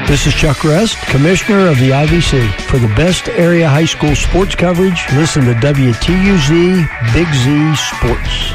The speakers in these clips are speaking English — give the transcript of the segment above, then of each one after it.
This is Chuck Rust, Commissioner of the IVC. For the best area high school sports coverage, listen to WTUZ Big Z Sports.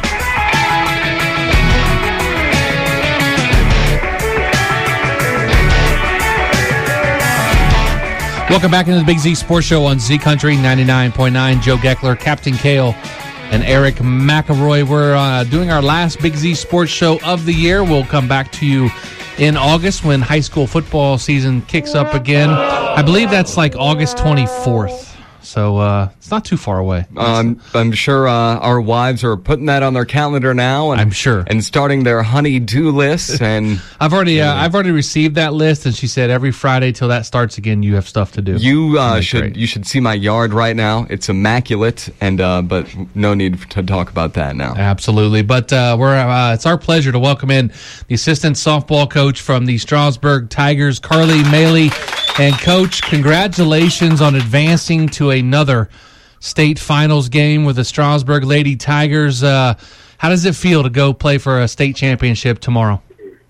Welcome back into the Big Z Sports Show on Z Country 99.9. Joe Geckler, Captain Kale, and Eric McElroy. We're doing our last Big Z Sports Show of the year. We'll come back to you in August when high school football season kicks up again. I believe that's like August 24th. So it's not too far away. I'm sure our wives are putting that on their calendar now. And, I'm sure. And starting their honey-do lists. And I've already received that list, and she said every Friday till that starts again, you have stuff to do. You should see my yard right now. It's immaculate, and but no need to talk about that now. Absolutely. But it's our pleasure to welcome in the assistant softball coach from the Strasburg Tigers, Carly Maley. And, Coach, congratulations on advancing to another state finals game with the Strasburg Lady Tigers. How does it feel to go play for a state championship tomorrow?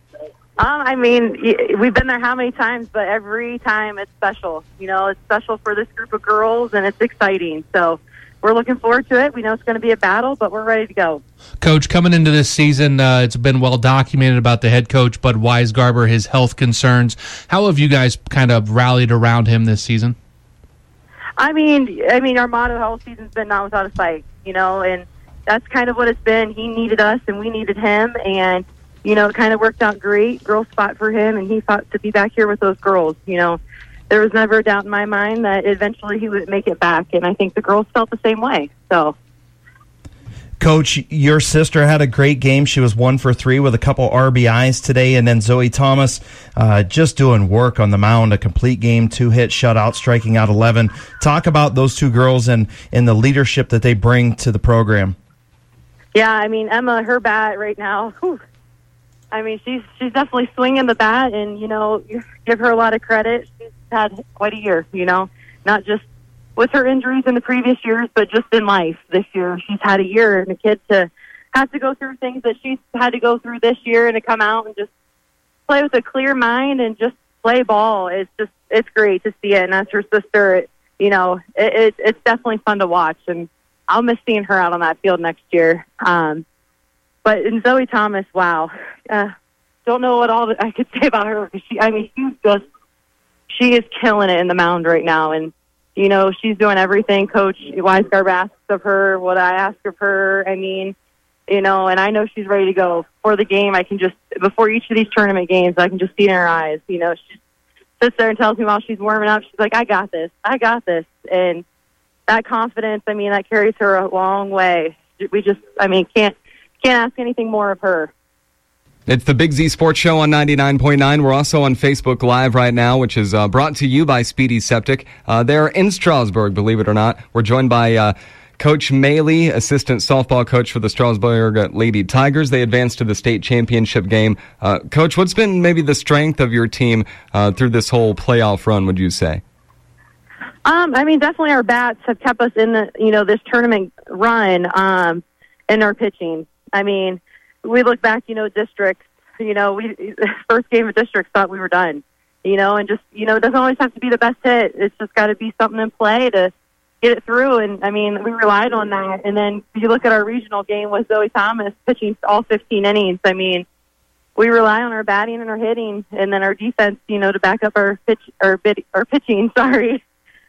I mean, we've been there how many times, but every time it's special. You know, it's special for this group of girls, and it's exciting. So we're looking forward to it. We know it's going to be a battle, but we're ready to go. Coach, coming into this season, it's been well documented about the head coach, Bud Weisgarber, his health concerns. How have you guys kind of rallied around him this season? I mean, our motto the whole season's been not without a fight, you know, and that's kind of what it's been. He needed us, and we needed him, and, you know, it kind of worked out great. Girls fought for him, and he fought to be back here with those girls, you know. There was never a doubt in my mind that eventually he would make it back, and I think the girls felt the same way. So, Coach, your sister had a great game. She was 1 for 3 with a couple RBIs today, and then Zoe Thomas just doing work on the mound, a complete game, 2-hit shutout, striking out 11. Talk about those two girls and the leadership that they bring to the program. Yeah, I mean, Emma, her bat right now, whew, I mean, she's definitely swinging the bat, and, you know, you give her a lot of credit. She's had quite a year, you know, not just with her injuries in the previous years, but just in life this year. She's had a year, and a kid to have to go through things that she's had to go through this year and to come out and just play with a clear mind and just play ball. It's great to see it. And as her sister, you know, it's definitely fun to watch, and I'll miss seeing her out on that field next year. But in Zoe Thomas, wow. Don't know what all I could say about her. She is killing it in the mound right now. And, you know, she's doing everything Coach Weisgarber asks of her, what I ask of her. I mean, you know, and I know she's ready to go for the game. Before each of these tournament games, I can just see it in her eyes. You know, she sits there and tells me while she's warming up, she's like, I got this. And that confidence, I mean, that carries her a long way. Can't ask anything more of her. It's the Big Z Sports Show on 99.9. We're also on Facebook Live right now, which is brought to you by Speedy Septic. They're in Strasburg, believe it or not. We're joined by Coach Maley, assistant softball coach for the Strasburg Lady Tigers. They advanced to the state championship game. Coach, what's been maybe the strength of your team through this whole playoff run, would you say? Definitely our bats have kept us in this tournament run, and our pitching. I mean, we look back, districts, first game of districts thought we were done, and just, it doesn't always have to be the best hit. It's just got to be something in play to get it through. And we relied on that. And then you look at our regional game with Zoe Thomas pitching all 15 innings. We rely on our batting and our hitting, and then our defense, to back up our pitching. Sorry.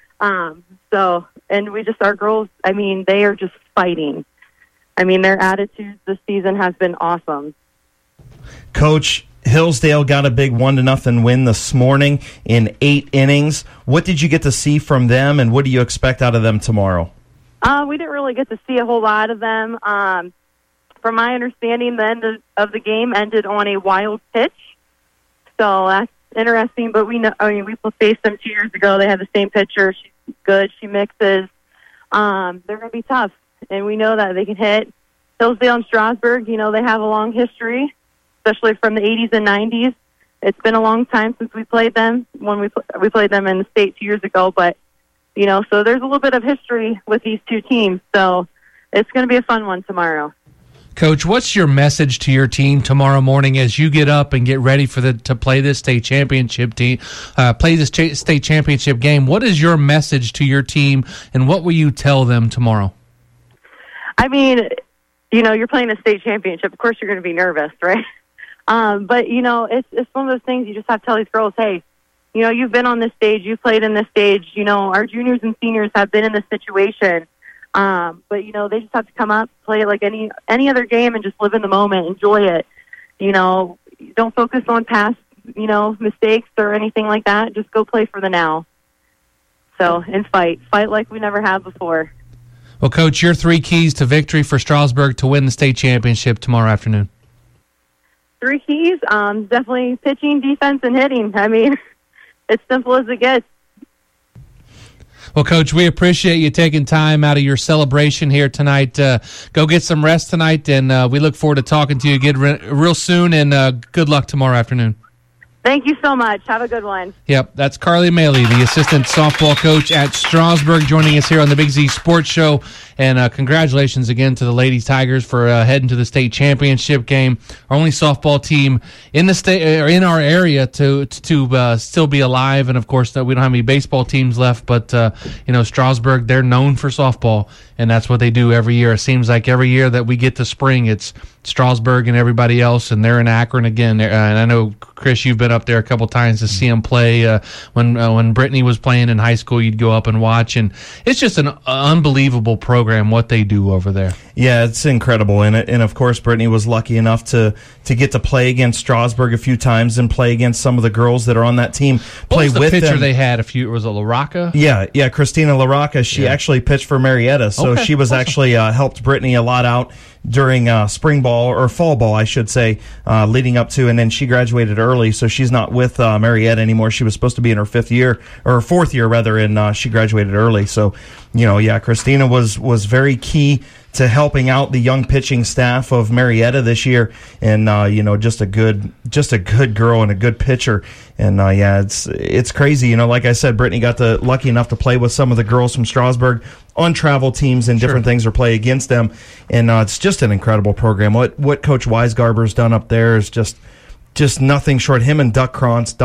And our girls, they are just fighting. Their attitudes this season has been awesome. Coach, Hillsdale got a big 1-0 win this morning in 8 innings. What did you get to see from them, and what do you expect out of them tomorrow? We didn't really get to see a whole lot of them. From my understanding, the end of the game ended on a wild pitch. So that's interesting, but we know, we faced them 2 years ago. They had the same pitcher. She's good. She mixes. They're going to be tough. And we know that they can hit. Hillsdale and Strasburg, they have a long history, especially from the 80s and 90s. It's been a long time since we played them, when we played them in the state 2 years ago. But, so there's a little bit of history with these two teams. So it's going to be a fun one tomorrow. Coach, what's your message to your team tomorrow morning as you get up and get ready to play this state championship state championship game? What is your message to your team, and what will you tell them tomorrow? I mean, you're playing a state championship. Of course, you're going to be nervous, right? But it's one of those things you just have to tell these girls, hey, you've been on this stage, you've played in this stage. Our juniors and seniors have been in this situation. But they just have to come up, play it like any other game, and just live in the moment, enjoy it. Don't focus on past, mistakes or anything like that. Just go play for the now. So, and fight like we never have before. Well, Coach, your 3 keys to victory for Strasburg to win the state championship tomorrow afternoon. 3 keys, definitely pitching, defense, and hitting. I mean, it's simple as it gets. Well, Coach, we appreciate you taking time out of your celebration here tonight. Go get some rest tonight, and we look forward to talking to you again real soon, and good luck tomorrow afternoon. Thank you so much. Have a good one. Yep, that's Carly Maley, the assistant softball coach at Strasburg, joining us here on the Big Z Sports Show. And congratulations again to the Lady Tigers for heading to the state championship game. Our only softball team in the state or in our area to still be alive. And of course, we don't have any baseball teams left, but Strasburg, they're known for softball, and that's what they do every year. It seems like every year that we get to spring, it's Strasburg and everybody else, and they're in Akron again. And I know, Chris, you've been up there a couple times to see them play. When Brittany was playing in high school, you'd go up and watch, and it's just an unbelievable program what they do over there. Yeah, it's incredible. And of course, Brittany was lucky enough to get to play against Strasburg a few times and play against some of the girls that are on that team. What was the pitcher they had? Was it LaRocca? Yeah, Christina LaRocca. She actually pitched for Marietta, so she was actually helped Brittany a lot out during spring ball, or fall ball, I should say, leading up to, and then she graduated early, so she's not with Marietta anymore. She was supposed to be in her 4th year rather, and she graduated early. So, Christina was very key to helping out the young pitching staff of Marietta this year, and just a good girl and a good pitcher. And it's crazy. Like I said, Brittany got lucky enough to play with some of the girls from Strasburg on travel teams and different things, or play against them. And it's just an incredible program. What Coach Weisgarber's done up there is just nothing short. Him and Duck Krantz,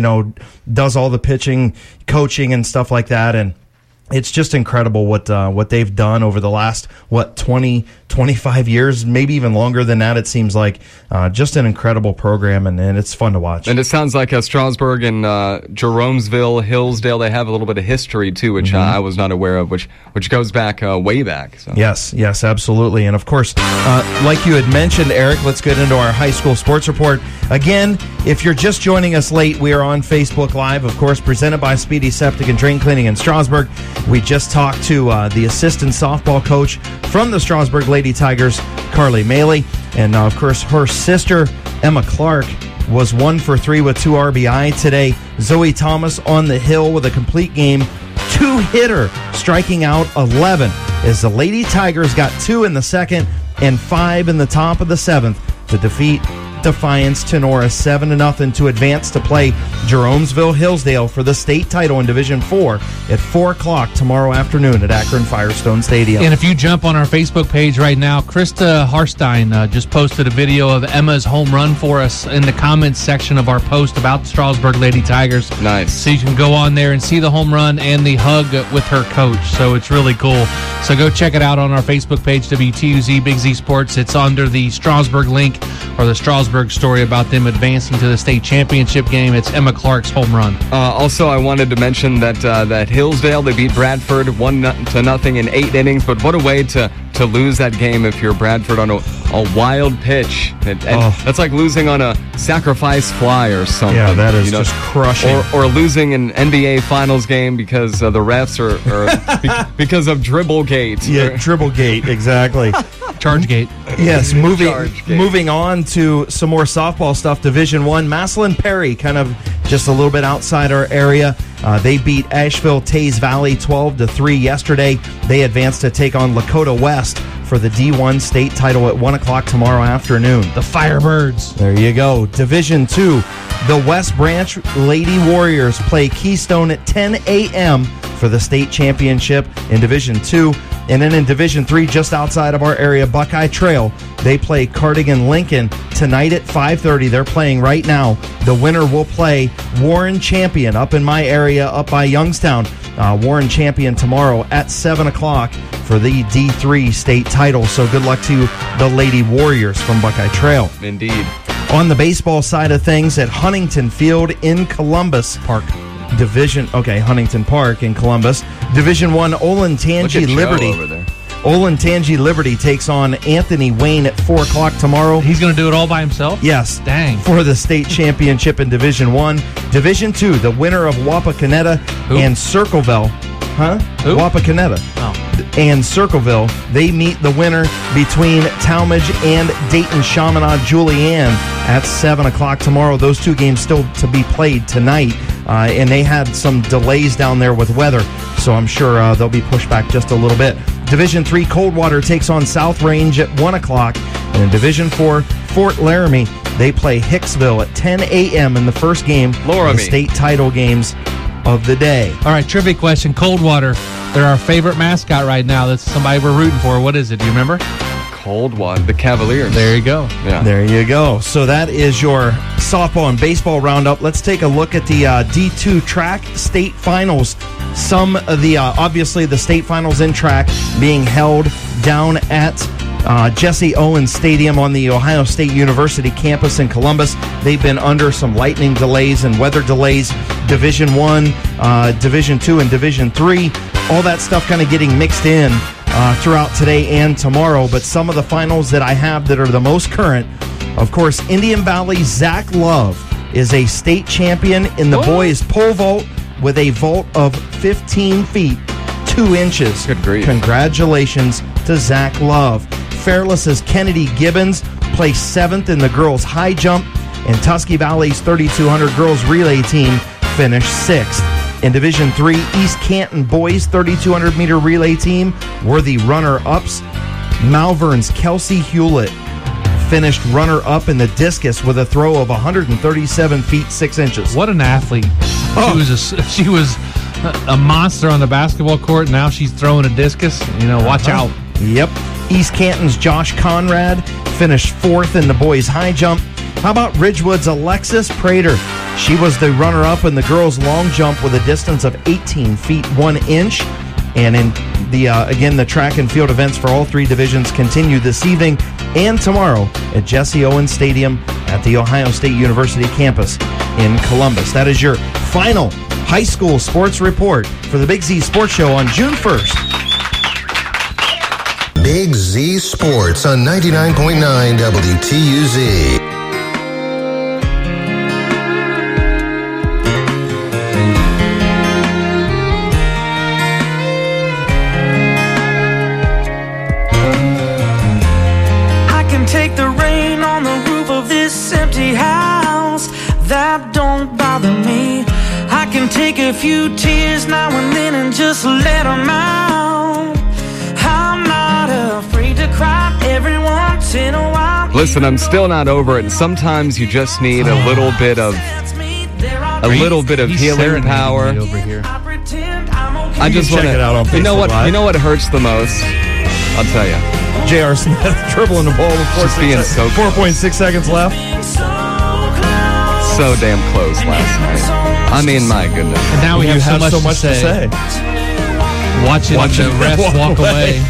does all the pitching, coaching, and stuff like that. And it's just incredible what they've done over the last 20, 25 years, maybe even longer than that. It seems like just an incredible program, and it's fun to watch. And it sounds like Strasburg and Jeromesville, Hillsdale, they have a little bit of history too, which I was not aware of, which goes back way back. So. Yes, absolutely. And of course, like you had mentioned, Eric, let's get into our high school sports report. Again, if you're just joining us late, we are on Facebook Live, of course, presented by Speedy Septic and Drain Cleaning in Strasburg. We just talked to the assistant softball coach from the Strasburg Lady Tigers, Carly Maley, and of course her sister, Emma Clark, was 1 for 3 with 2 RBI today. Zoe Thomas on the hill with a complete game 2-hitter, striking out 11, as the Lady Tigers got 2 in the 2nd and 5 in the top of the 7th to defeat Defiance Tenora 7-0 to advance to play Jeromesville Hillsdale for the state title in Division 4 at 4 o'clock tomorrow afternoon at Akron Firestone Stadium. And if you jump on our Facebook page right now, Krista Harstein just posted a video of Emma's home run for us in the comments section of our post about the Strasburg Lady Tigers. Nice. So you can go on there and see the home run and the hug with her coach. So it's really cool. So go check it out on our Facebook page, WTUZ Big Z Sports. It's under the Strasburg link, or the Strasburg story about them advancing to the state championship game. It's Emma Clark's home run. Also, I wanted to mention that Hillsdale, they beat Bradford 1-0 in 8 innings, but what a way to lose that game if you're Bradford on a wild pitch. And that's like losing on a sacrifice fly or something. Yeah, that is just crushing. Or losing an NBA Finals game because the refs are because of Dribblegate. Yeah, Dribblegate, exactly. Chargegate. Yes, moving on to some more softball stuff. Division 1, Massillon Perry, kind of just a little bit outside our area. They beat Asheville Tays Valley 12-3 yesterday. They advanced to take on Lakota West for the D1 state title at 1 o'clock tomorrow afternoon. The Firebirds. There you go. Division 2, the West Branch Lady Warriors play Keystone at 10 a.m. for the state championship in Division 2. And then in Division III, just outside of our area, Buckeye Trail, they play Cardigan Lincoln tonight at 5:30. They're playing right now. The winner will play Warren Champion up in my area, up by Youngstown. Warren Champion tomorrow at 7 o'clock for the D3 state title. So good luck to the Lady Warriors from Buckeye Trail. Indeed. On the baseball side of things, at Huntington Field in Columbus Park. Huntington Park in Columbus. Division I, Olentangy Liberty. Over there. Olentangy Liberty takes on Anthony Wayne at 4 o'clock tomorrow. He's going to do it all by himself? Yes. Dang. For the state championship in Division I. Division II, the winner of Wapakoneta and Circleville. Who? Wapakoneta. Oh. And Circleville, they meet the winner between Talmadge and Dayton Chaminade Julianne at 7 o'clock tomorrow. Those two games still to be played tonight, and they had some delays down there with weather, so I'm sure they'll be pushed back just a little bit. Division III, Coldwater takes on South Range at 1 o'clock, and in Division IV, Fort Laramie, they play Hicksville at 10 a.m. in the first game of the state title games of the day. All right, trivia question. Coldwater, they're our favorite mascot right now. That's somebody we're rooting for. What is it? Do you remember? Coldwater, the Cavaliers. There you go. Yeah. There you go. So that is your softball and baseball roundup. Let's take a look at the D2 track state finals. Some of the, obviously, the state finals in track being held down at Jesse Owens Stadium on the Ohio State University campus in Columbus. They've been under some lightning delays and weather delays. Division I, Division II, and Division III. All that stuff kind of getting mixed in throughout today and tomorrow. But some of the finals that I have that are the most current, of course, Indian Valley Zach Love is a state champion in the boys pole vault with a vault of 15 feet, 2 inches. Good grief. Congratulations to Zach Love. Fairless's Kennedy Gibbons placed 7th in the girls' high jump, and Tusky Valley's 3200 girls relay team finished 6th. In Division III, East Canton boys 3200 meter relay team were the runner-ups. Malvern's Kelsey Hewlett finished runner-up in the discus with a throw of 137 feet 6 inches. What an athlete! She was a monster on the basketball court. Now she's throwing a discus. Watch out. Yep. East Canton's Josh Conrad finished 4th in the boys' high jump. How about Ridgewood's Alexis Prater? She was the runner-up in the girls' long jump with a distance of 18 feet 1 inch. And in the track and field events for all 3 divisions continue this evening and tomorrow at Jesse Owens Stadium at the Ohio State University campus in Columbus. That is your final high school sports report for the Big Z Sports Show on June 1st. Big Z Sports on 99.9 WTUZ. Take the rain on the roof of this empty house. That don't bother me. I can take a few tears now and then and just let them out. I'm not afraid to cry every once in a while. Listen, I'm still not over it. Sometimes you just need a little bit of healing power. Over here. I just want check it out on to. Facebook You know what hurts the most? I'll tell you. J.R. Smith dribbling the ball with Just being so 4.6 seconds left. So damn close last night. I mean, my goodness. And now we You have have so much to say. Watching the refs walk away.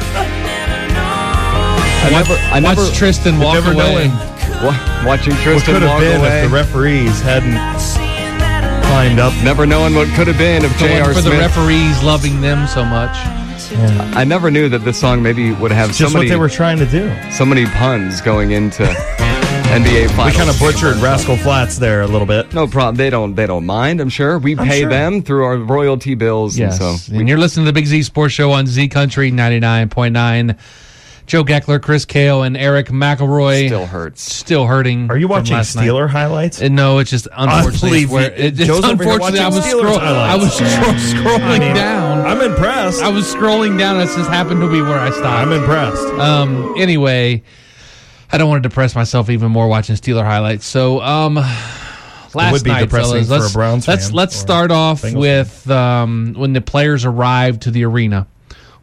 I never Watch Tristan walk never away. watching What Tristan could have walk been away. if the referees hadn't climbed up? Never knowing what could have been if For J.R. the Smith. referees loving them so much. I never knew that this song maybe would have Just what they were trying to do. so many puns going into NBA finals. We kind of butchered Rascal Flatts there a little bit. No problem. They don't mind. I'm sure we pay sure. them through our royalty bills. Yes. And so And you're listening to the Big Z Sports Show on Z Country 99.9. Joe Geckler, Chris Kale, and Eric McElroy. still hurts. Still hurting. Are you from watching last night. Steeler highlights? No, it's just unfortunately. Joe's over here watching Steelers I was highlights. scrolling down. I'm impressed. I was scrolling down. It just happened to be where I stopped. I'm impressed. Anyway, I don't want to depress myself even more watching Steeler highlights. So, last would be night, depressing fellas, for a Browns fan let's or start off Bengals with when the players arrived to the arena.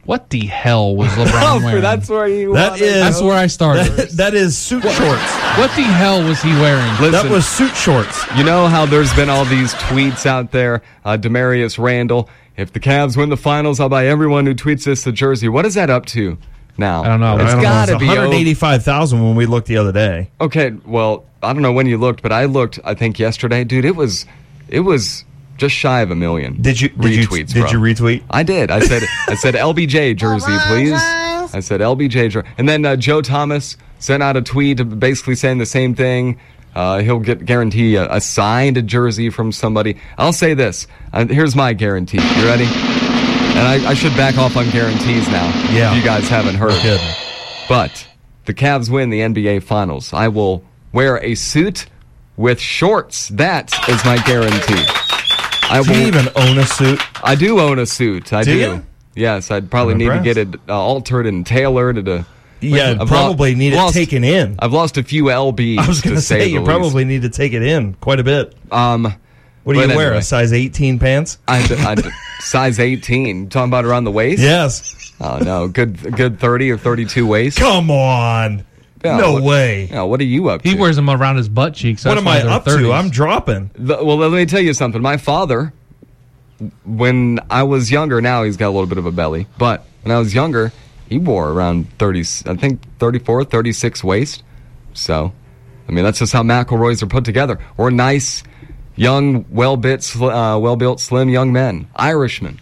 What the hell was LeBron wearing? That's where you. That's where I started. That is suit shorts. What the hell was he wearing? Listen, That was suit shorts. You know how there's been all these tweets out there, Demarius Randall, if the Cavs win the finals, I'll buy everyone who tweets this a jersey. What is that up to now? I don't know. It's got to be 185,000 when we looked the other day. Okay, well, I don't know when you looked, but I looked, I think, yesterday. Dude, it was just shy of 1 million. Did you retweets? Did you retweet? I did. I said LBJ jersey, please. I said LBJ jersey, and then Joe Thomas sent out a tweet basically saying the same thing. He'll guarantee a signed jersey from somebody. I'll say this. Here's my guarantee. You ready? And I should back off on guarantees now. Yeah. If you guys haven't heard. Good. But the Cavs win the NBA Finals. I will wear a suit with shorts. That is my guarantee. Do you even own a suit? I do own a suit. I do. You? Yes, I'd probably need to get it altered and tailored. Yeah, probably need it taken in. I've lost a few LBs. I was going to say, you probably need to take it in quite a bit. What do you wear, a size 18 pants? Size 18. Talking about around the waist? Yes. Oh, no. Good 30 or 32 waist? Come on. Yeah, no way. Yeah, what are you up to? He wears them around his butt cheeks. What am I up 30s. to? I'm dropping. Well, let me tell you something. My father, when I was younger, now he's got a little bit of a belly, but when I was younger, he wore around 30, I think 34, 36 waist. So, I mean, that's just how McElroys are put together. We're nice, young, well-built, slim young men. Irishmen.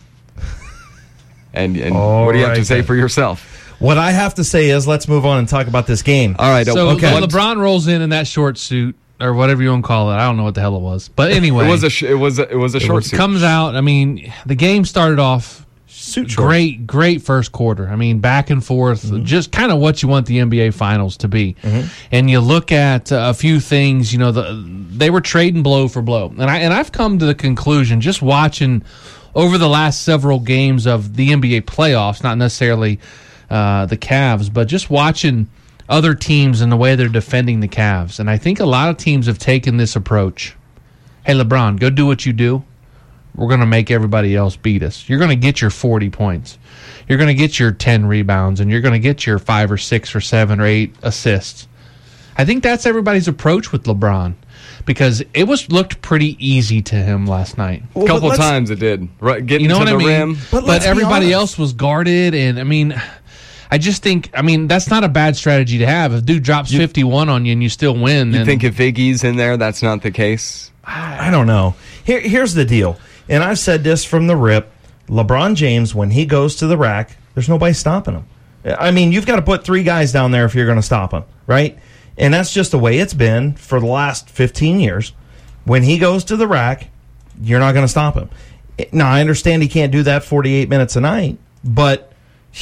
And what do you have to say for yourself? What I have to say is, let's move on and talk about this game. All right. So LeBron rolls in that short suit or whatever you want to call it. I don't know what the hell it was, but anyway, it was a short suit. Comes out. I mean, the game started off great first quarter. I mean, back and forth, just kind of what you want the NBA Finals to be. And you look at a few things. You know, they were trading blow for blow, and I've come to the conclusion just watching over the last several games of the NBA playoffs, not necessarily the Cavs, but just watching other teams and the way they're defending the Cavs. And I think a lot of teams have taken this approach. Hey, LeBron, go do what you do. We're going to make everybody else beat us. You're going to get your 40 points. You're going to get your 10 rebounds, and you're going to get your 5 or 6 or 7 or 8 assists. I think that's everybody's approach with LeBron, because it looked pretty easy to him last night. A couple times it did. Right, getting to the rim. But everybody else was guarded, and I mean, I just think, that's not a bad strategy to have. If dude drops 51 on you and you still win. You think if Iggy's in there, that's not the case? I don't know. Here's the deal, and I've said this from the rip. LeBron James, when he goes to the rack, there's nobody stopping him. I mean, you've got to put 3 guys down there if you're going to stop him, right? And that's just the way it's been for the last 15 years. When he goes to the rack, you're not going to stop him. Now, I understand he can't do that 48 minutes a night, but,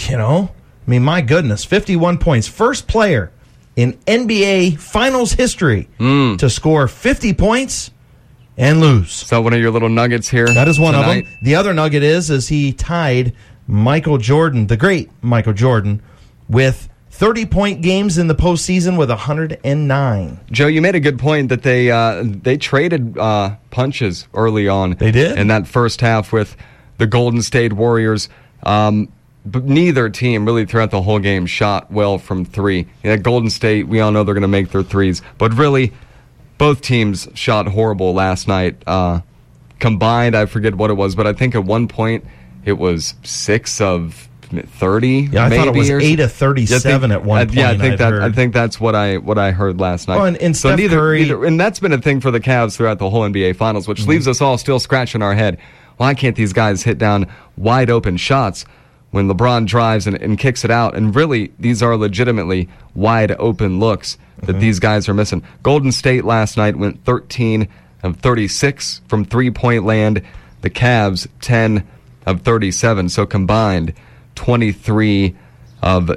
my goodness, 51 points. First player in NBA Finals history to score 50 points and lose. So one of your little nuggets here. That is one tonight. of them. The other nugget is he tied Michael Jordan, the great Michael Jordan, with 30-point games in the postseason with 109. Joe, you made a good point that they traded punches early on. They did? In that first half with the Golden State Warriors. But neither team really throughout the whole game shot well from 3. Golden State, we all know they're going to make their threes. But really, both teams shot horrible last night. Combined, I forget what it was, but I think at one point it was 6 of 30. Yeah, I thought it was 8 of 37 at one point. Yeah, I think that's what I heard last night. Oh, and so Steph Curry, and that's been a thing for the Cavs throughout the whole NBA Finals, which leaves us all still scratching our head. Why can't these guys hit down wide open shots when LeBron drives and kicks it out? And really, these are legitimately wide open looks that these guys are missing. Golden State last night went 13 of 36 from three-point land. The Cavs 10 of 37. So combined, 23 of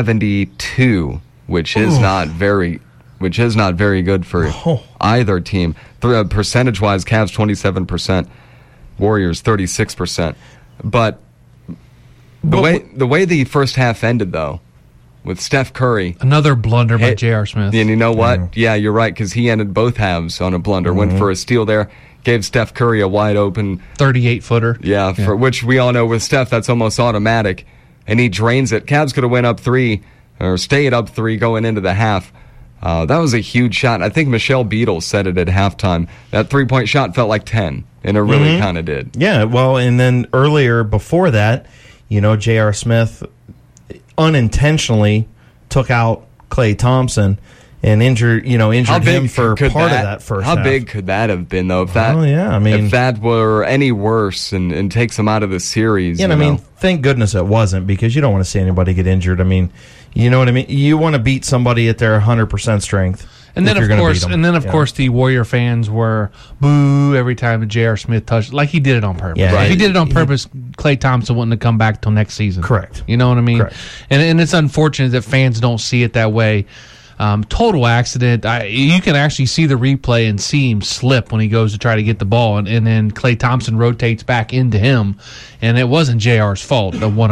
72, which is not very good for either team. Percentage-wise, Cavs 27%, Warriors 36%. But the way the first half ended, though, with Steph Curry, another blunder by J.R. Smith. And you know what? Yeah, you're right, because he ended both halves on a blunder. Went for a steal there, gave Steph Curry a wide open 38-footer. Yeah, for which we all know with Steph, that's almost automatic. and he drains it. Cavs could have went up 3 or stayed up 3 going into the half. That was a huge shot. I think Michelle Beadle said it at halftime. That 3-point shot felt like 10, and it really kind of did. Yeah, well, and then earlier before that, J.R. Smith unintentionally took out Klay Thompson and injured him for part of that first half. How big could that have been, though? If that were any worse and takes him out of the series. Yeah, thank goodness it wasn't, because you don't want to see anybody get injured. You know what I mean? You want to beat somebody at their 100% strength. And then, of course, the Warrior fans were boo every time J.R. Smith touched, like he did it on purpose. Yeah, If he did it on purpose, Klay Thompson wouldn't have come back till next season. Correct. You know what I mean? Correct. And it's unfortunate that fans don't see it that way. Total accident. You can actually see the replay and see him slip when he goes to try to get the ball, and then Klay Thompson rotates back into him, and it wasn't JR's fault.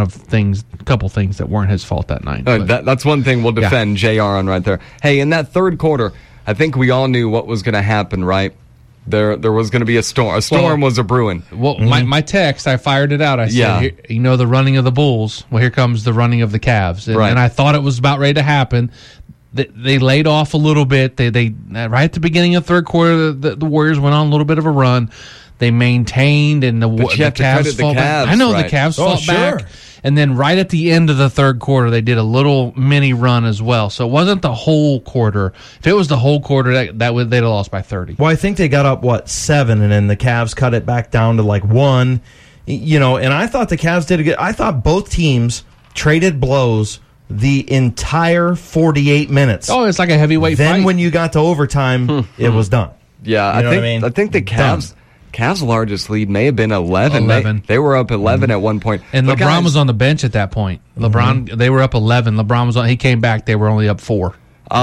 A couple things that weren't his fault that night. That's one thing we'll defend JR on right there. Hey, in that third quarter, I think we all knew what was going to happen, right? There was going to be a storm. A storm was a brewing. Well, my text, I fired it out. I said, the running of the Bulls. Well, here comes the running of the Cavs, and I thought it was about ready to happen. They laid off a little bit. They right at the beginning of third quarter, the Warriors went on a little bit of a run. They maintained, and the Cavs fought back. I know the Cavs fought back. And then right at the end of the third quarter, they did a little mini run as well. So it wasn't the whole quarter. If it was the whole quarter, they'd have lost by 30. Well, I think they got up, 7, and then the Cavs cut it back down to 1. And I thought the Cavs did a good. I thought both teams traded blows the entire 48 minutes. Oh, it's like a heavyweight fight. Then when you got to overtime, it was done. Yeah, I think the Cavs' largest lead may have been 11. They were up 11 at one point. And LeBron was on the bench at that point. They were up 11. LeBron was on. He came back. They were only up 4.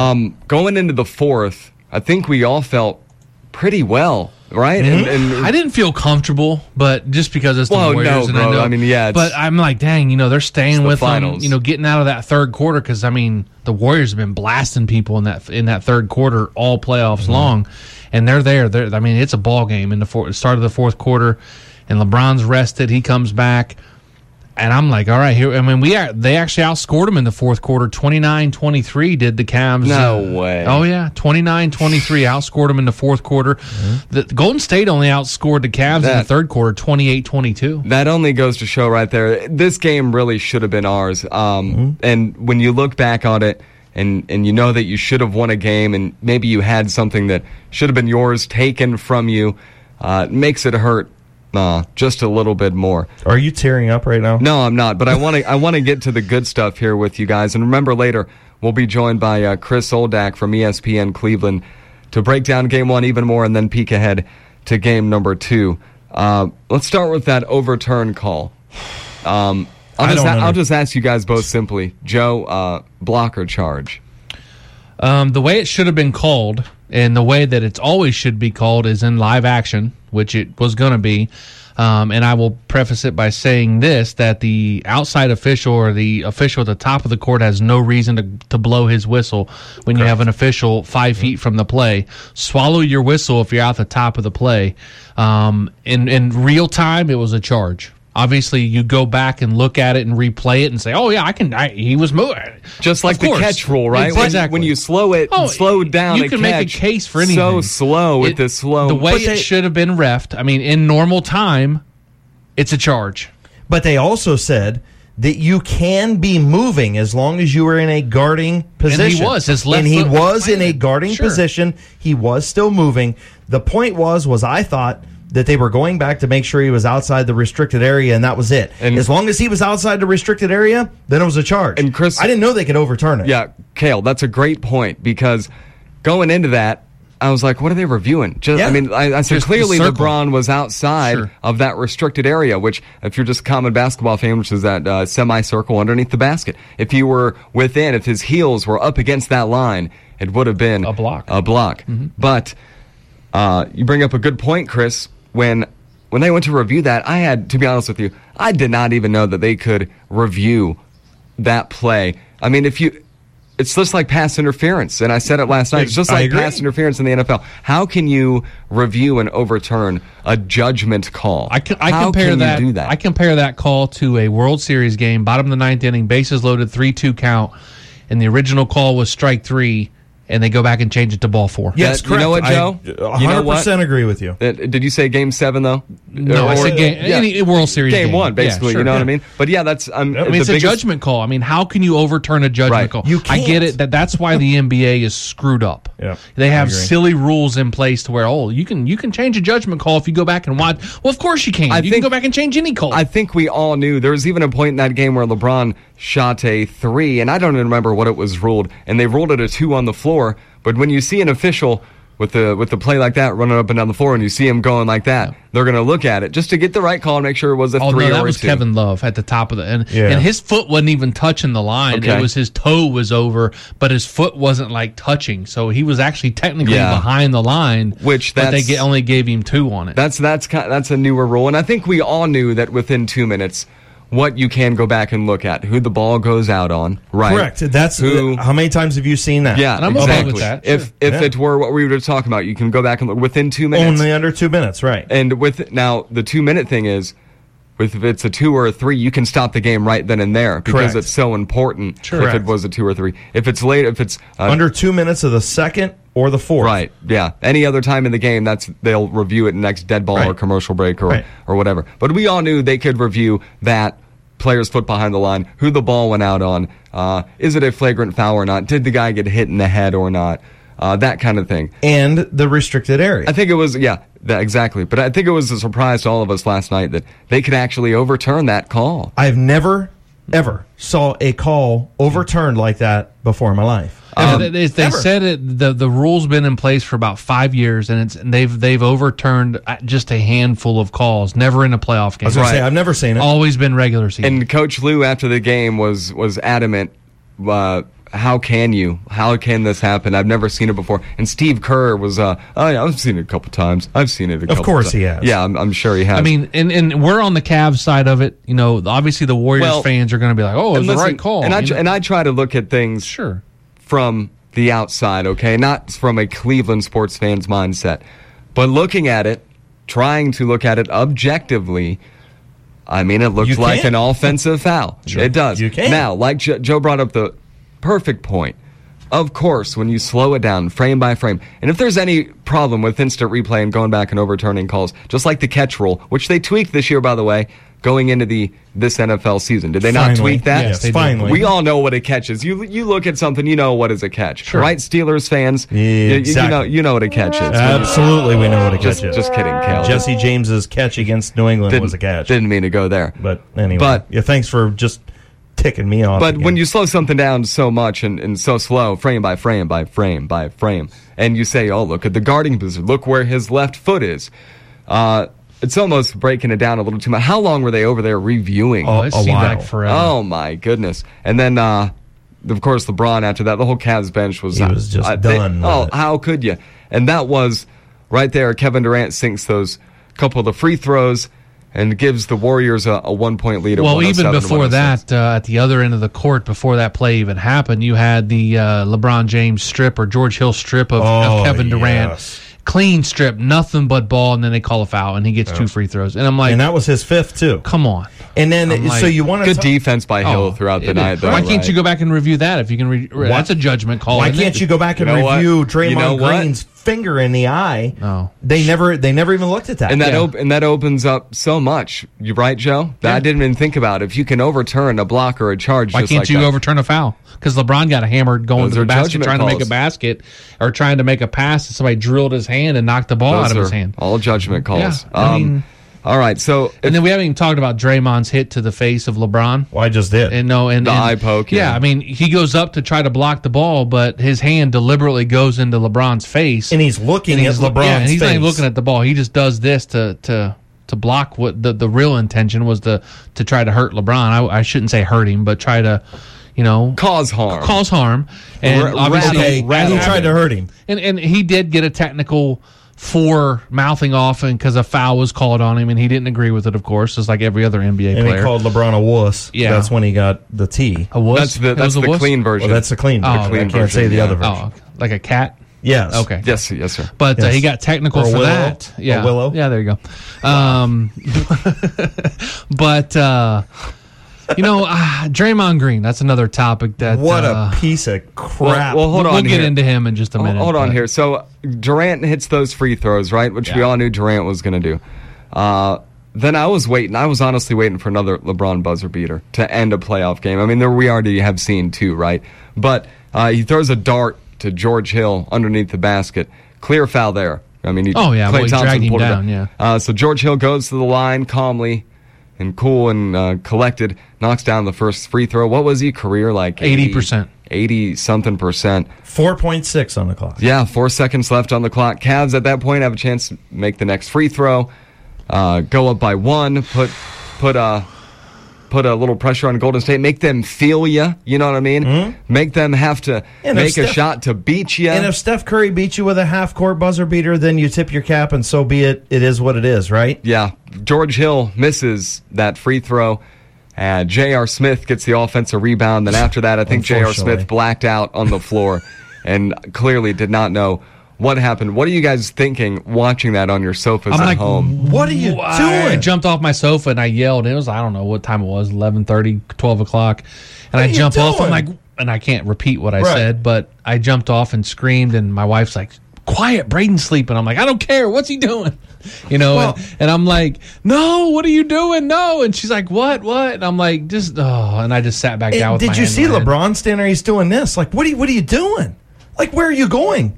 Going into the fourth, I think we all felt pretty well. Right? And I didn't feel comfortable, but just because it's the Warriors. No, bro. And I know, but I'm like, dang, they're staying with finals. them, getting out of that third quarter, because, the Warriors have been blasting people in that third quarter all playoffs long, and they're there. It's a ball game in the start of the fourth quarter, and LeBron's rested. He comes back. And I'm like, all right, here. They actually outscored them in the fourth quarter, 29-23. Did the Cavs? No way. Oh yeah, 29-23 outscored them in the fourth quarter. The Golden State only outscored the Cavs in the third quarter, 28-22. That only goes to show right there, this game really should have been ours. And when you look back on it, and you know that you should have won a game, and maybe you had something that should have been yours taken from you, it makes it hurt. Just a little bit more. Are you tearing up right now? No, I'm not. But I want to get to the good stuff here with you guys. And remember, later we'll be joined by Chris Oldak from ESPN Cleveland to break down Game 1 even more, and then peek ahead to Game number 2. Let's start with that overturn call. I'll just ask you guys both simply, Joe, block or charge? The way it should have been called, and the way that it's always should be called, is in live action, which it was going to be. And I will preface it by saying this, that the outside official or the official at the top of the court has no reason to blow his whistle when you have an official 5 feet from the play. Swallow your whistle if you're out the top of the play. In real time, it was a charge. Obviously, you go back and look at it and replay it and say, "Oh yeah, he was moving." Just like the catch rule, right? Exactly. When you slow down, you can make a case for anything. So slow with this slow. The way it should have been reffed. In normal time, it's a charge. But they also said that you can be moving as long as you were in a guarding position. And he was. His left and he foot was in a guarding position. He was still moving. The point was I thought that they were going back to make sure he was outside the restricted area, and that was it. And as long as he was outside the restricted area, then it was a charge. And Chris, I didn't know they could overturn it. Yeah, Cale, that's a great point, because going into that, I was like, what are they reviewing? I said clearly LeBron was outside of that restricted area, which, if you're just a common basketball fan, which is that semicircle underneath the basket, if he were within, if his heels were up against that line, it would have been a block. Mm-hmm. But you bring up a good point, Chris. When they went to review that, I had, to be honest with you, I did not even know that they could review that play. If it's just like pass interference. And I said it last night. It's just like pass interference in the NFL. How can you review and overturn a judgment call? I compare that call to a World Series game, bottom of the ninth inning, bases loaded, 3-2 count, and the original call was strike 3. And they go back and change it to ball 4. Yes, correct. You know what, Joe? I 100% agree with you. Did you say Game 7 though? No, I said any World Series game 1, basically. Yeah, sure, you know what I mean? But yeah, that's. It's a judgment call. I mean, how can you overturn a judgment call? You can't. I get it. That's why the NBA is screwed up. Yeah, they have silly rules in place to where you can change a judgment call if you go back and watch. Well, of course you can. You can go back and change any call. I think we all knew there was even a point in that game where LeBron shot a 3, and I don't even remember what it was ruled, and they ruled it a 2 on the floor. But when you see an official with the play like that running up and down the floor, and you see him going like that, they're going to look at it just to get the right call and make sure it was a 3 or a 2. That was Kevin Love at the top of and his foot wasn't even touching the line. Okay. It was his toe was over, but his foot wasn't like touching, so he was actually technically behind the line. But they only gave him 2 on it. That's a newer rule, and I think we all knew that within 2 minutes. What you can go back and look at, who the ball goes out on, right? Correct. That's how many times have you seen that? Yeah, and I'm exactly. okay with that. If it were what we were talking about, you can go back and look within 2 minutes. Only under 2 minutes, right? And now the 2 minute thing is, if it's a 2 or a 3, you can stop the game right then and there because it's so important. If it was a 2 or 3, if it's late, if it's under 2 minutes of the second or the fourth, right? Yeah, any other time in the game, they'll review it next dead ball or commercial break or whatever. But we all knew they could review that. Player's foot behind the line, who the ball went out on, is it a flagrant foul or not, did the guy get hit in the head or not, that kind of thing. And the restricted area. I think it was, exactly. But I think it was a surprise to all of us last night that they could actually overturn that call. I've never, ever saw a call overturned like that before in my life. They said it. The rule's been in place for about 5 years, and they've overturned just a handful of calls. Never in a playoff game. I was going to say I've never seen it. Always been regular season. And Coach Lou after the game was adamant. How can this happen? I've never seen it before. And Steve Kerr was, I've seen it a couple times. I've seen it a couple times. Of course he has. Yeah, I'm sure he has. I mean, and we're on the Cavs side of it. You know, obviously the Warriors fans are going to be like, it was the right call. And I try to look at things from the outside, okay? Not from a Cleveland sports fan's mindset. But looking at it, trying to look at it objectively, I mean, it looks like an offensive foul. Sure. It does. You can. Now, like Joe brought up the perfect point. Of course, when you slow it down frame by frame, and if there's any problem with instant replay and going back and overturning calls, just like the catch rule, which they tweaked this year, by the way, going into this NFL season. Did they not tweak that? Yes, finally. We all know what a catch is. You look at something, you know what is a catch. Sure. Right, Steelers fans? Exactly. You know what a catch is. Absolutely, we know what a catch is. Just kidding, Cal. Jesse James's catch against New England was a catch. Didn't mean to go there. But anyway, thanks for just ticking me off. But when you slow something down so much and so slow, frame by frame by frame by frame, and you say, look at the guarding position, look where his left foot is, it's almost breaking it down a little too much. How long were they over there reviewing? It seemed like forever. Oh, my goodness. And then, of course, LeBron after that, the whole Cavs bench was... He was just done. How could you? And that was, right there, Kevin Durant sinks those couple of the free throws and gives the Warriors a 1-point lead. Well, even before that, at the other end of the court, before that play even happened, you had the LeBron James strip or George Hill strip of Kevin Durant. Yes. Clean strip, nothing but ball, and then they call a foul, and he gets 2 free throws. And I'm like... And that was his 5th, too. Come on. And then, so you want to... Good defense by Hill throughout the night, though. Why can't you go back and review that if you can... That's a judgment call. Why can't you go back and review Draymond Green's finger in the eye? No. They never even looked at that. And that opens up so much. You right, Joe? That I didn't even think about. If you can overturn a block or a charge, why can't you overturn a foul? Because LeBron got hammered going to the basket, trying to make a basket, or trying to make a pass, and somebody drilled his hand and knocked the ball out of his hand. All judgment calls. Yeah, all right, so... And then we haven't even talked about Draymond's hit to the face of LeBron. Well, I just did. And the eye poke. Yeah, I mean, he goes up to try to block the ball, but his hand deliberately goes into LeBron's face. And he's looking at LeBron's face. And he's not even looking at the ball. He just does this to block what the real intention was to try to hurt LeBron. I shouldn't say hurt him, but try to... cause harm. And obviously, and he tried to hurt him. And he did get a technical for mouthing off and because a foul was called on him, and he didn't agree with it, of course, just like every other NBA And player. he called LeBron a wuss. Yeah. That's when he got the T. A wuss? That's the clean version. Well, that's the clean version. clean I can't say the other version. Oh, like a cat? Yes. Okay. Yes, sir. But Yes. he got technical Or a for willow. that. Yeah. A willow. Yeah, there you go. But, Draymond Green, that's another topic that... What a piece of crap. Well, hold on We'll get here. into him in just a minute. Hold on but- here. So Durant hits those free throws, right? Which we Yeah. all knew Durant was going to do. Then I was waiting. I was honestly waiting for another LeBron buzzer beater to end a playoff game. I mean, we already have seen two, right? But he throws a dart to George Hill underneath the basket. Clear foul there. I mean, he dragged him down, yeah. So George Hill goes to the line calmly and cool and collected, knocks down the first free throw. What was he? Career like 80%. 80-something percent. 4.6 on the clock. Yeah, 4 seconds left on the clock. Cavs at that point have a chance to make the next free throw, go up by one, put a little pressure on Golden State, make them feel you. You know what I mean? Mm-hmm. Make them have to make a shot to beat you. And if Steph Curry beats you with a half-court buzzer beater, then you tip your cap, and so be it. It is what it is, right? Yeah, George Hill misses that free throw. J.R. Smith gets the offensive rebound. Then after that, I think J.R. Unfortunately. Smith blacked out on the floor and clearly did not know what happened. What are you guys thinking watching that on your sofas at home? What are you doing? I jumped off my sofa and I yelled. It was, I don't know what time it was, 11:30, 12 o'clock. And What I are you jump off. I'm doing? like, and I can't repeat what I Right. said, but I jumped off and screamed. And my wife's like, "Quiet, Braden's sleeping." I'm like, "I don't care. What's he doing?" Well- and I'm like, "No, what are you doing? No." And she's like, "What? And I'm like, and I just sat back down And with did my you hand see in my head. LeBron standing there? He's doing this. Like, what are you doing? Like, where are you going?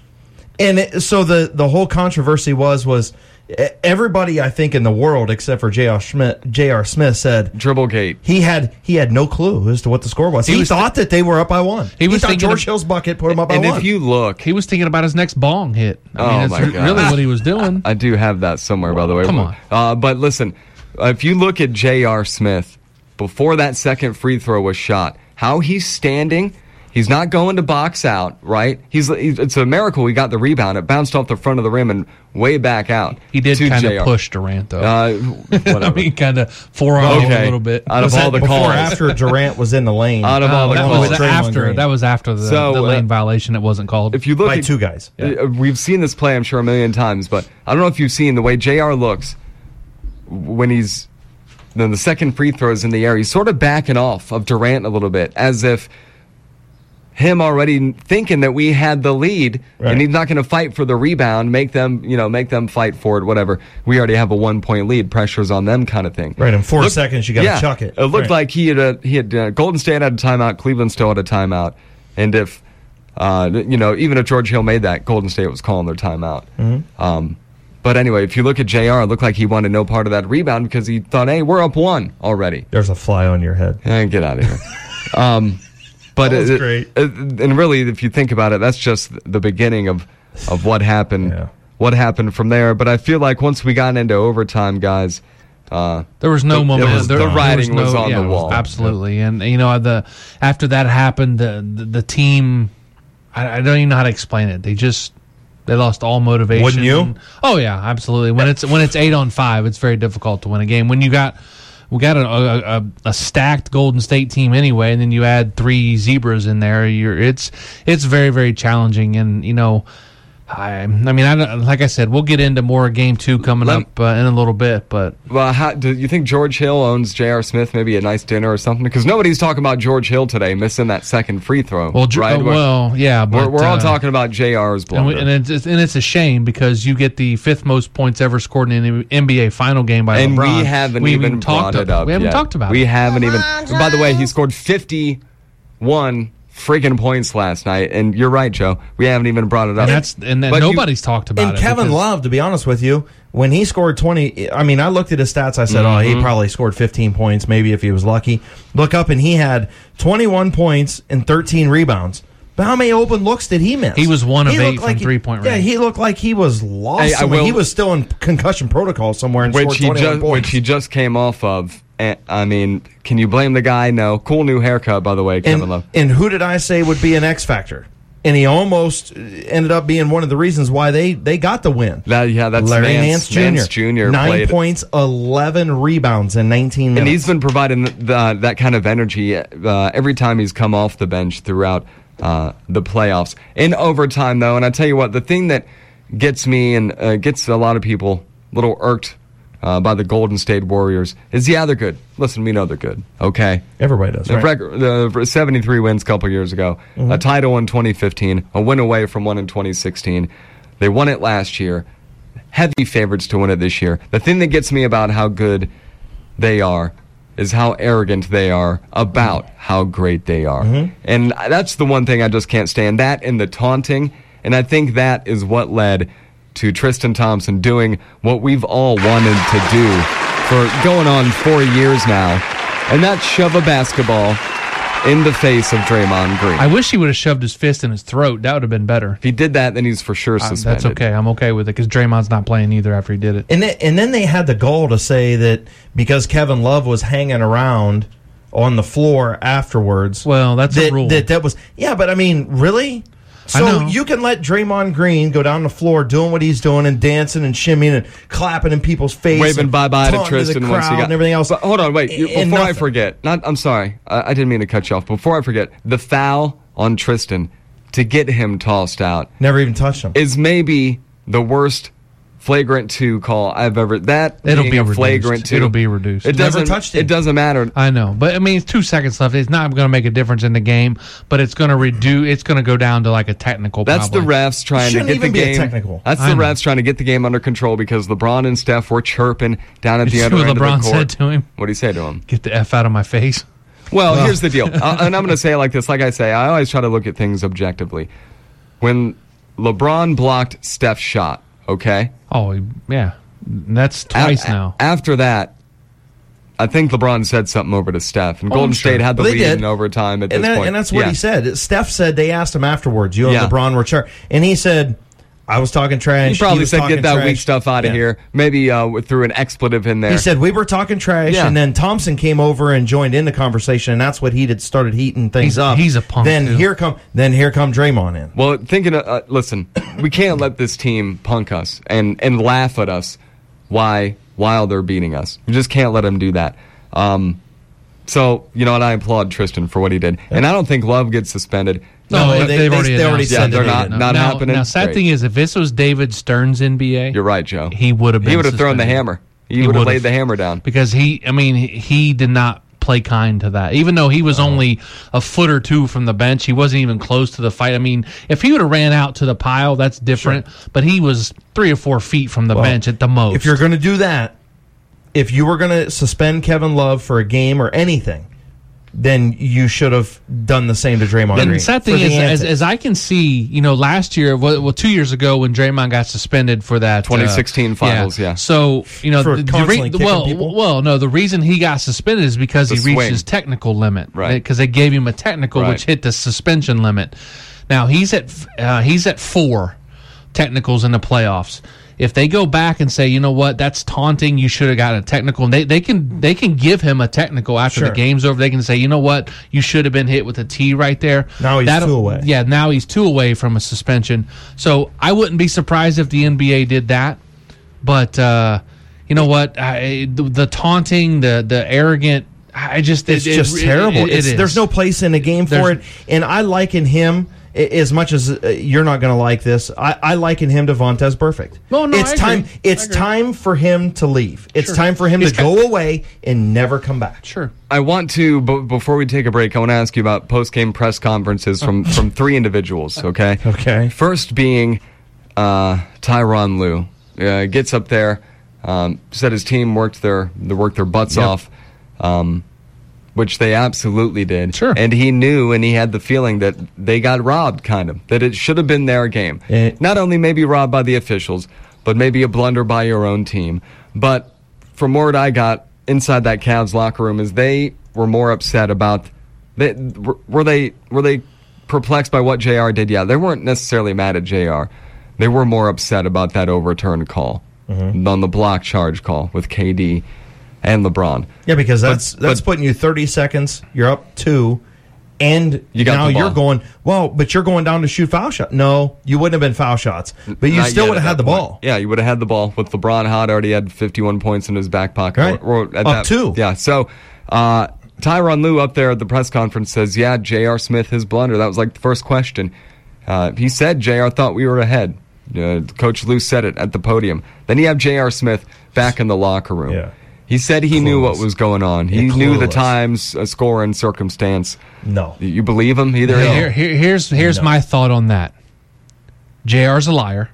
And so the whole controversy was everybody, I think, in the world except for J.R. Smith said Dribblegate. he had no clue as to what the score was. He thought that they were up by one. He was thought thinking George of- Hill's bucket put him up by And one. if you look, He was thinking about his next bong hit. I mean, Oh, it's my God. really what he was doing. I do have that somewhere, by the way. Come on. But listen, if you look at J.R. Smith, before that second free throw was shot, how he's standing, he's not going to box out, right? It's a miracle he got the rebound. It bounced off the front of the rim and way back out. He did to kind JR. of push Durant, though. Whatever. I mean, kind of forearm him Okay. a little bit. Out of was all that the before or calls. after Durant was in the lane? Out of all the that calls. was Draymond after. Green. That was after the So, lane violation. It wasn't called. If you look By at two guys. We've seen this play, I'm sure, a million times, but I don't know if you've seen the way JR looks when then the second free throw is in the air. He's sort of backing off of Durant a little bit, as if him already thinking that we had the lead, Right. and he's not going to fight for the rebound, make them fight for it, whatever. We already have a 1-point lead, pressure's on them, kind of thing. Right, in 4 seconds, you got to chuck it. It looked Right. like he had Golden State had a timeout, Cleveland still had a timeout, and if even if George Hill made that, Golden State was calling their timeout. Mm-hmm. But anyway, if you look at JR, it looked like he wanted no part of that rebound because he thought, hey, we're up one already. There's a fly on your head. Get out of here. But That was great. And really, if you think about it, that's just the beginning of what happened. Yeah. What happened from there? But I feel like once we got into overtime, guys, there was no moment. the writing was on the wall. Absolutely, and after that happened, the team. I don't even know how to explain it. They lost all motivation. Wouldn't you? Oh yeah, absolutely. When it's 8-on-5, it's very difficult to win a game. When we got a stacked Golden State team anyway, and then you add 3 zebras in there, it's very, very challenging. And I don't, like I said, we'll get into more Game 2 coming up in a little bit. But well, do you think George Hill owns J.R. Smith maybe a nice dinner or something? Because nobody's talking about George Hill today missing that second free throw. Right? Yeah, but we're all talking about J.R.'s blunder. and it's a shame because you get the 5th most points ever scored in an NBA final game by and LeBron. we haven't even brought it up. We haven't yet. talked about We it. haven't even. By the way, he scored 51 friggin' points last night, and you're right, Joe. We haven't even brought it up. And But nobody's talked about And it. Kevin because- Love, to be honest with you, when he scored 20, I mean, I looked at his stats. I said, he probably scored 15 points, maybe if he was lucky. Look up, and he had 21 points and 13 rebounds. But how many open looks did he miss? He was 1 of He 8 looked from like three-point Yeah, range. he looked like he was lost. Hey, I somewhere. will- He was still in concussion protocol somewhere and scored 21 points. which he just came off of. I mean, can you blame the guy? No. Cool new haircut, by the way, Kevin Love. And who did I say would be an X factor? And he almost ended up being one of the reasons why they got the win. That's Larry Nance Jr. 9 points, 11 rebounds in 19 minutes. And he's been providing that kind of energy every time he's come off the bench throughout the playoffs. In overtime, though, and I tell you what, the thing that gets me and gets a lot of people a little irked by the Golden State Warriors is, they're good. Listen, we know they're good, okay? Everybody does, right? The 73 wins a couple years ago, a title in 2015, a win away from one in 2016. They won it last year. Heavy favorites to win it this year. The thing that gets me about how good they are is how arrogant they are about how great they are. And that's the one thing I just can't stand, that and the taunting. And I think that is what led to Tristan Thompson doing what we've all wanted to do for going on 4 years now, and that's shove a basketball in the face of Draymond Green. I wish he would have shoved his fist in his throat. That would have been better. If he did that, then he's for sure suspended. That's okay. I'm okay with it because Draymond's not playing either after he did it. And then they had the gall to say that because Kevin Love was hanging around on the floor afterwards. Well, that's a rule. That was, yeah, but I mean, really? So you can let Draymond Green go down the floor doing what he's doing and dancing and shimmying and clapping in people's face, waving bye-bye to Tristan to the once he crowd got and everything else. But hold on, wait. Before I forget, I'm sorry. I didn't mean to cut you off. Before I forget, the foul on Tristan to get him tossed out. Never even touched him. Is maybe the worst flagrant 2 call I've ever. It'll be a flagrant 2. It'll be reduced. It never touched him. It doesn't matter. I know, but I mean, it's 2 seconds left. It's not going to make a difference in the game, but it's going to reduce. It's going to go down to like a technical. That's probably. the refs trying to get the game. Technical. That's the refs trying to get the game under control because LeBron and Steph were chirping down at the other end of the court. LeBron said to him, "What did he say to him? Get the F out of my face." Well, here's the deal, and I'm going to say it like this. Like I say, I always try to look at things objectively. When LeBron blocked Steph's shot, okay? Oh, yeah. That's twice now. After that, I think LeBron said something over to Steph, and Golden State had the lead in overtime at this point. And that's what he said. Steph said, they asked him afterwards, you and LeBron were and he said, I was talking trash. He probably said, get that weak stuff out of here. Maybe threw an expletive in there. He said, we were talking trash, and then Thompson came over and joined in the conversation, and that's what he started heating things up. He's a punk, Then here come Draymond in. Well, listen, we can't let this team punk us and laugh at us while they're beating us. We just can't let them do that. So, you know what? I applaud Tristan for what he did. And I don't think Love gets suspended. No, they've already said they're not happening. Now, sad thing is, if this was David Stern's NBA, you're right, Joe. He would have been. He would have thrown the hammer. He would have laid the hammer down because he did not play kind to that. Even though he was only a foot or two from the bench, he wasn't even close to the fight. I mean, if he would have ran out to the pile, that's different. Sure. But he was 3 or 4 feet from the bench at the most. If you're going to do that, if you were going to suspend Kevin Love for a game or anything, then you should have done the same to Draymond Green. The sad thing is, as I can see, last year, 2 years ago when Draymond got suspended for that 2016 finals, yeah. So, for constantly kicking people? The reason he got suspended is because he reached his technical limit, right? Because they gave him a technical, which hit the suspension limit. Now he's at 4 technicals in the playoffs. If they go back and say, you know what, that's taunting, you should have gotten a technical, and they can give him a technical after the game's over. They can say, you know what, you should have been hit with a T right there. Now he's 2 away. Yeah, now he's 2 away from a suspension. So I wouldn't be surprised if the NBA did that. But you know what, the taunting, the arrogant, it's just terrible. There's no place in the game for it. And I liken him, as much as you're not going to like this, I liken him to Vontaze Burfict. Well, no, it's time for him to leave. It's time for him to go away and never come back. Sure. I want to, before we take a break, I want to ask you about post-game press conferences from 3 individuals, okay? Okay. First being Tyronn Lue. Gets up there, said his team worked their butts off, which they absolutely did. Sure. And he knew and he had the feeling that they got robbed, kind of, that it should have been their game. Not only maybe robbed by the officials, but maybe a blunder by your own team. But from word I got inside that Cavs locker room is they were more upset about were they perplexed by what JR did? Yeah, they weren't necessarily mad at JR. They were more upset about that overturned call on the block charge call with KD and LeBron. Yeah, because that's putting you 30 seconds. You're up 2, And You got now the ball. you're going, well, but you're going down to shoot foul shot. No, you wouldn't have been foul shots, but you Not still yet would have at had the that point. ball. Yeah, you would have had the ball with LeBron hot. Already had 51 points in his back pocket. Right. Up two. Yeah. So Tyronn Lue up there at the press conference says, "Yeah, J.R. Smith his blunder." That was like the first question. He said J.R. thought we were ahead. Coach Lue said it at the podium. Then you have J.R. Smith back in the locker room. Yeah. He said he knew what was going on. He Yeah, knew the clueless. times, score, and circumstance. No. You believe him? Either Here's my thought on that. JR's a liar.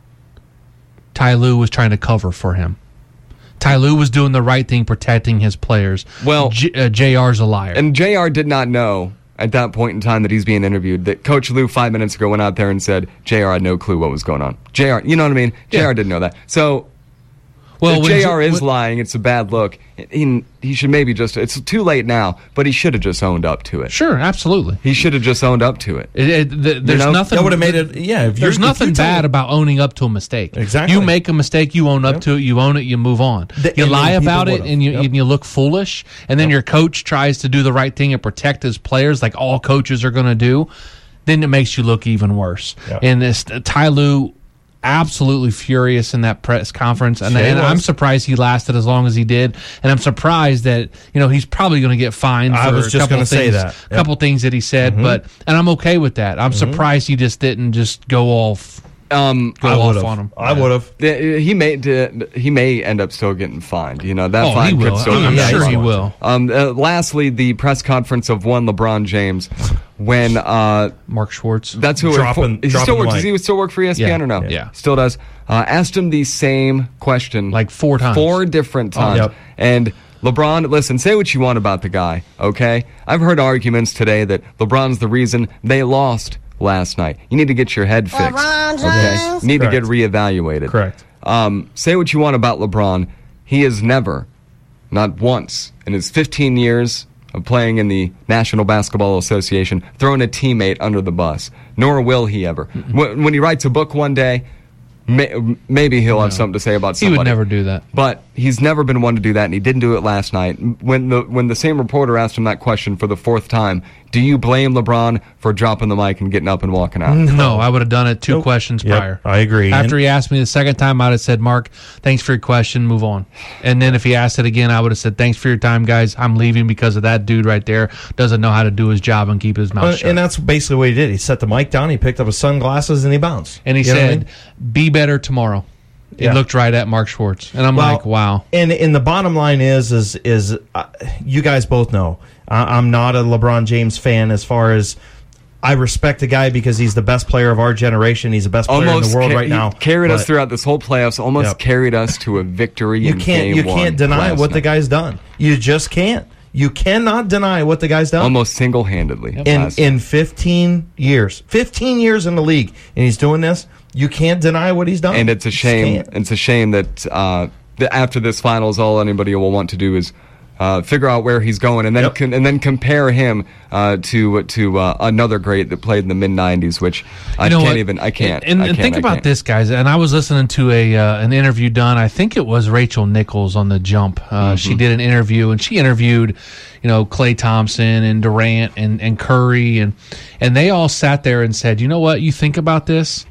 Ty Lue was trying to cover for him. Ty Lue was doing the right thing, protecting his players. Well, JR's a liar. And JR did not know at that point in time that he's being interviewed that Coach Lue 5 minutes ago went out there and said JR had no clue what was going on. JR, you know what I mean? Yeah. JR didn't know that. So well, if when JR is when- lying, it's a bad look. He should maybe just, it's too late now, but he should have just owned up to it. Sure, absolutely. He should have just owned up to it. There's know, nothing That would have made it. Yeah, There's nothing bad about owning up to a mistake. Exactly. You make a mistake, you own up to it, you own it, you move on. You And lie then people about it, would've. and you Yep. and you look foolish, and then your coach tries to do the right thing and protect his players, like all coaches are going to do. Then it makes you look even worse. Yep. And this Ty Lue, absolutely furious in that press conference, and Sure I'm was. surprised he lasted as long as he did, and I'm surprised that he's probably going to get fined. I for was a just couple gonna say things- that. Yep. couple things that he said, and I'm okay with that. I'm surprised he just didn't just go off. Go I off would on have. him. I would have. He may end up still getting fined. That Oh, fine he will. could still I'm come sure back. he will. Lastly, the press conference of one LeBron James when Mark Schwartz. that's who Dropping he still the works. mic. Does he still work for ESPN Yeah. or no? Yeah. Still does. Asked him the same question Like 4 times. 4 different times. Yep. And LeBron, listen, say what you want about the guy, okay? I've heard arguments today that LeBron's the reason they lost last night. You need to get your head fixed. Okay? You need to get Correct. reevaluated. Correct. Say what you want about LeBron. He has never, not once, in his 15 years of playing in the National Basketball Association, thrown a teammate under the bus. Nor will he ever. When he writes a book one day, maybe he'll have something to say about He somebody. would never do that. But he's never been one to do that, and he didn't do it last night. When the same reporter asked him that question for the 4th time, do you blame LeBron for dropping the mic and getting up and walking out? No, I would have done it 2 Nope. questions Yep, prior. I agree. After he asked me the second time, I would have said, Mark, thanks for your question, move on. And then if he asked it again, I would have said, thanks for your time, guys. I'm leaving because of that dude right there doesn't know how to do his job and keep his mouth shut. And that's basically what he did. He set the mic down, he picked up his sunglasses, and he bounced. And he You know what I said, mean? be better tomorrow. He Yeah. looked right at Mark Schwartz. And I'm like, wow. And the bottom line is you guys both know I'm not a LeBron James fan as far as I respect the guy because he's the best player of our generation. He's the best player in the world right now. He carried us But throughout this whole playoffs, almost Yep. carried us to a victory You in can't game one. you can't deny last what the night. guy's done. You just can't. You cannot deny what the guy's done. Almost single-handedly. last night. In 15 years in the league, and he's doing this. You can't deny what he's done. And it's a You just shame. can't. It's a shame that after this finals, all anybody will want to do is figure out where he's going, and then Yep. and then compare him to another great that played in the mid '90s, which I You know can't what? even. I can't. And I can't, think I about can't. this, guys. And I was listening to an interview done. I think it was Rachel Nichols on The Jump. She did an interview, and she interviewed, Klay Thompson and Durant and Curry, and they all sat there and said, you know what? You think about this.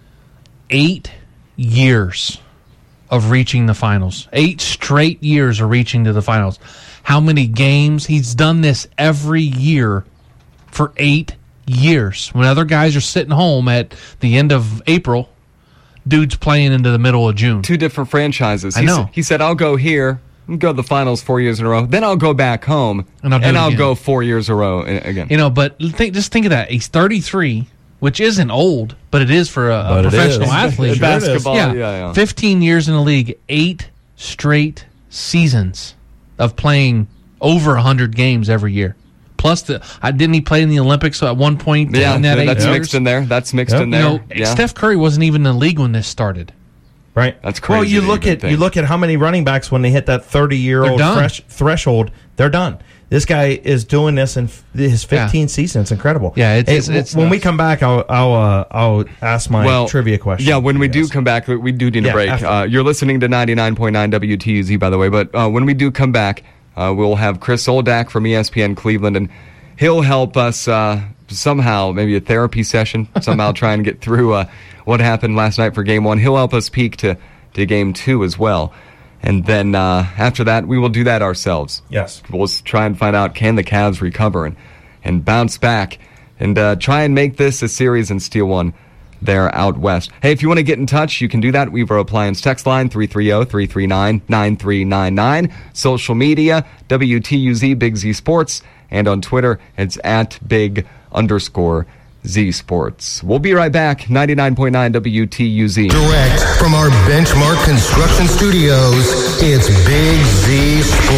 8 years of reaching the finals. 8 straight years of reaching to the finals. How many games? He's done this every year for 8 years. When other guys are sitting home at the end of April, dude's playing into the middle of June. 2 different franchises. I know. He said, "I'll go here, and go to the finals 4 years in a row. Then I'll go back home, And I'll do it again." go 4 years in a row again." But just think of that. He's 33, which isn't old, but it is for a But it professional is. athlete. Sure it is. Basketball, yeah. 15 years in the league, 8 straight seasons of playing over 100 games every year. Plus, didn't he play in the Olympics at one point Yeah, in that 8 that's years? mixed in there. That's mixed Yep. in there. Steph Curry wasn't even in the league when this started. Right. That's Well, crazy you to look even at think. you look at how many running backs when they hit that 30-year-old They're done. threshold, they're done. This guy is doing this in his 15 season. It's incredible. Yeah, it's when we nuts. come back, I'll ask my trivia question. Yeah, when we do Yes. come back, we do need a Yeah, break. after. You're listening to 99.9 WTUZ, by the way. But when we do come back, we'll have Chris Oldak from ESPN Cleveland, and he'll help us somehow, maybe a therapy session, somehow try and get through what happened last night for Game 1. He'll help us peek to Game 2 as well. And then after that, we will do that ourselves. Yes. We'll try and find out, can the Cavs recover and bounce back and try and make this a series and steal one there out west. Hey, if you want to get in touch, you can do that. Weaver Appliance text line 330-339-9399. Social media, WTUZ Big Z Sports. And on Twitter, it's @Big_Z Sports. We'll be right back. 99.9 WTUZ. Direct from our Benchmark Construction Studios, it's Big Z Sports.